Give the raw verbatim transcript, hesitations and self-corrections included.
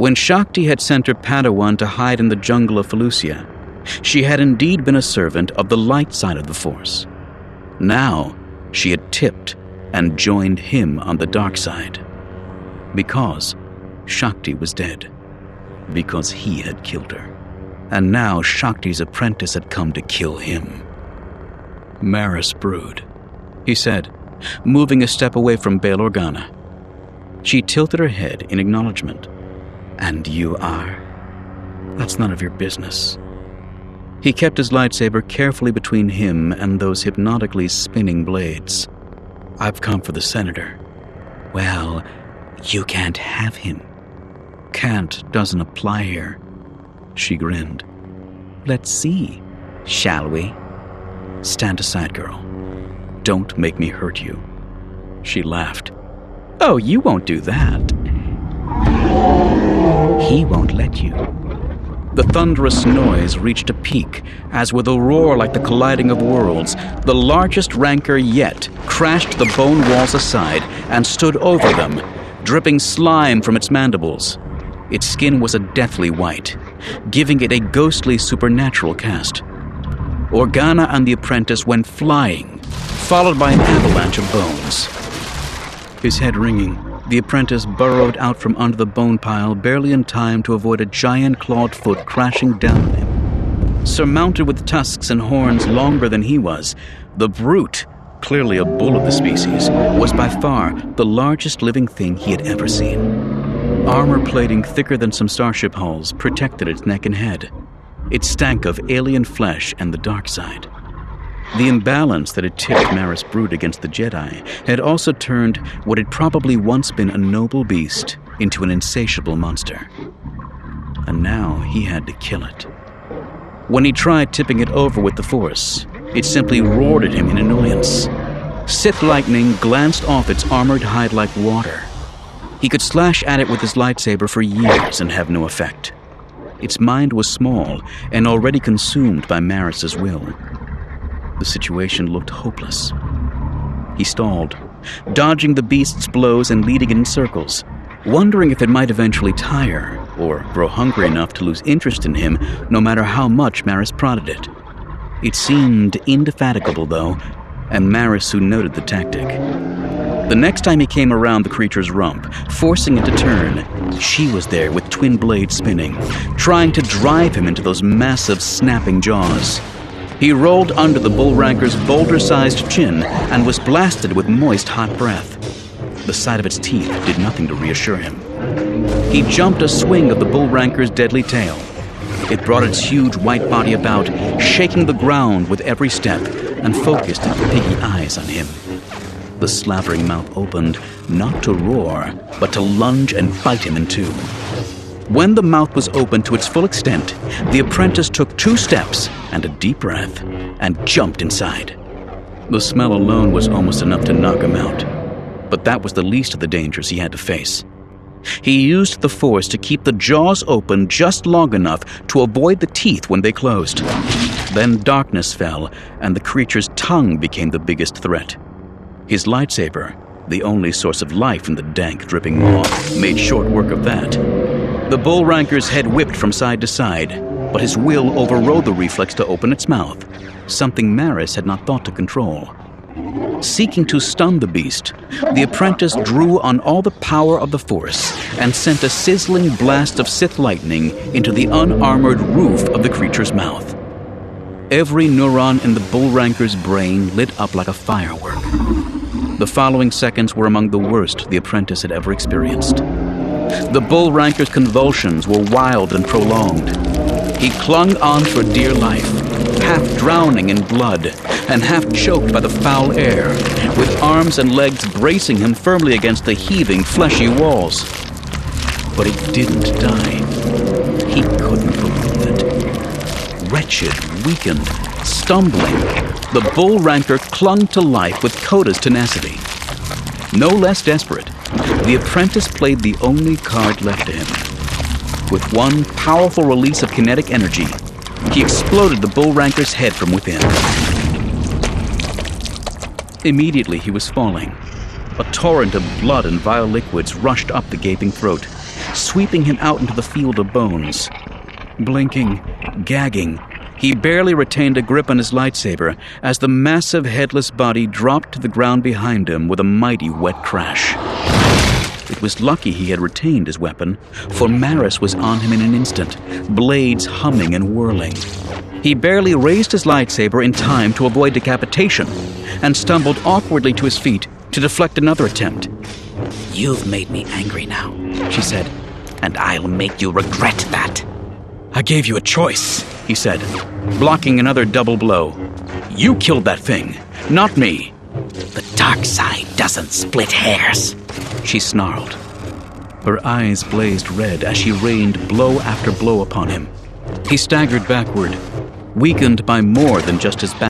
When Shakti had sent her Padawan to hide in the jungle of Felucia, she had indeed been a servant of the light side of the Force. Now, she had tipped and joined him on the dark side. Because Shakti was dead. Because he had killed her. And now Shakti's apprentice had come to kill him. Maris Brood, he said, moving a step away from Bail Organa. She tilted her head in acknowledgement. And you are? That's none of your business. He kept his lightsaber carefully between him and those hypnotically spinning blades. I've come for the Senator. Well, you can't have him. Can't doesn't apply here. She grinned. Let's see, shall we? Stand aside, girl. Don't make me hurt you. She laughed. Oh, you won't do that. He won't let you. The thunderous noise reached a peak, as with a roar like the colliding of worlds, the largest rancor yet crashed the bone walls aside and stood over them, dripping slime from its mandibles. Its skin was a deathly white, giving it a ghostly supernatural cast. Organa and the apprentice went flying, followed by an avalanche of bones. His head ringing, the apprentice burrowed out from under the bone pile, barely in time to avoid a giant clawed foot crashing down on him. Surmounted with tusks and horns longer than he was, the brute, clearly a bull of the species, was by far the largest living thing he had ever seen. Armor plating thicker than some starship hulls protected its neck and head. It stank of alien flesh and the dark side. The imbalance that had tipped Maris Brood against the Jedi had also turned what had probably once been a noble beast into an insatiable monster. And now he had to kill it. When he tried tipping it over with the Force, it simply roared at him in annoyance. Sith lightning glanced off its armored hide like water. He could slash at it with his lightsaber for years and have no effect. Its mind was small and already consumed by Maris's will. The situation looked hopeless. He stalled, dodging the beast's blows and leading it in circles, wondering if it might eventually tire or grow hungry enough to lose interest in him no matter how much Maris prodded it. It seemed indefatigable, though, and Maris soon noted the tactic. The next time he came around the creature's rump, forcing it to turn, she was there with twin blades spinning, trying to drive him into those massive, snapping jaws. He rolled under the bull ranker's boulder-sized chin and was blasted with moist, hot breath. The sight of its teeth did nothing to reassure him. He jumped a swing of the bull ranker's deadly tail. It brought its huge white body about, shaking the ground with every step, and focused its piggy eyes on him. The slavering mouth opened, not to roar, but to lunge and bite him in two. When the mouth was opened to its full extent, the apprentice took two steps and a deep breath and jumped inside. The smell alone was almost enough to knock him out, but that was the least of the dangers he had to face. He used the Force to keep the jaws open just long enough to avoid the teeth when they closed. Then darkness fell, and the creature's tongue became the biggest threat. His lightsaber, the only source of life in the dank, dripping maw, made short work of that. The bull ranker's head whipped from side to side, but his will overrode the reflex to open its mouth, something Maris had not thought to control. Seeking to stun the beast, the apprentice drew on all the power of the Force and sent a sizzling blast of Sith lightning into the unarmored roof of the creature's mouth. Every neuron in the bull ranker's brain lit up like a firework. The following seconds were among the worst the apprentice had ever experienced. The bull ranker's convulsions were wild and prolonged. He clung on for dear life, half drowning in blood and half choked by the foul air, with arms and legs bracing him firmly against the heaving, fleshy walls. But he didn't die. He couldn't believe it. Wretched, weakened, stumbling, the bull ranker clung to life with Koda's tenacity. No less desperate, the apprentice played the only card left to him. With one powerful release of kinetic energy, he exploded the bull ranker's head from within. Immediately he was falling. A torrent of blood and vile liquids rushed up the gaping throat. sweeping him out into the field of bones. Blinking, gagging, he barely retained a grip on his lightsaber as the massive headless body dropped to the ground behind him with a mighty wet crash. It was lucky he had retained his weapon, for Maris was on him in an instant, blades humming and whirling. He barely raised his lightsaber in time to avoid decapitation, and stumbled awkwardly to his feet to deflect another attempt. "You've made me angry now," she said, "and I'll make you regret that." "I gave you a choice," he said, blocking another double blow. "You killed that thing, not me." "The dark side doesn't split hairs," she snarled. Her eyes blazed red as she rained blow after blow upon him. He staggered backward, weakened by more than just his back.